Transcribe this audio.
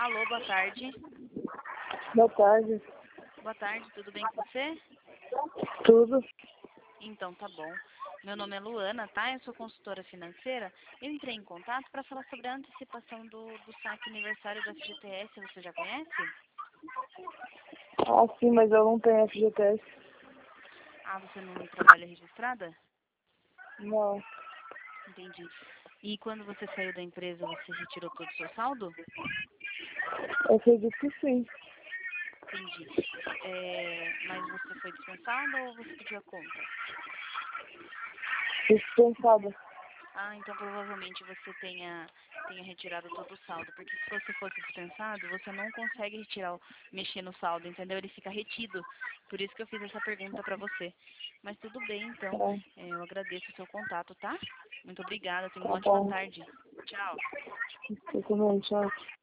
Alô, boa tarde. Boa tarde. Boa tarde, tudo bem com você? Tudo? Então, tá bom. Meu nome é Luana, tá? Eu sou consultora financeira. Eu entrei em contato para falar sobre a antecipação do saque aniversário da FGTS. Você já conhece? Ah, sim, mas eu não tenho FGTS. Ah, você não trabalha registrada? Não. Entendi. E quando você saiu da empresa, você retirou todo o seu saldo? Eu acredito que sim. Entendi. Mas você foi dispensado ou você pediu a conta? Dispensada. Ah, então provavelmente você tenha retirado todo o saldo, porque se você fosse dispensado, você não consegue mexer no saldo, entendeu? Ele fica retido. Por isso que eu fiz essa pergunta para você. Mas tudo bem, então. Tá, Eu agradeço o seu contato, tá? Muito obrigada. Tenha tá uma ótima bom. tarde. Tchau. Eu também, tchau.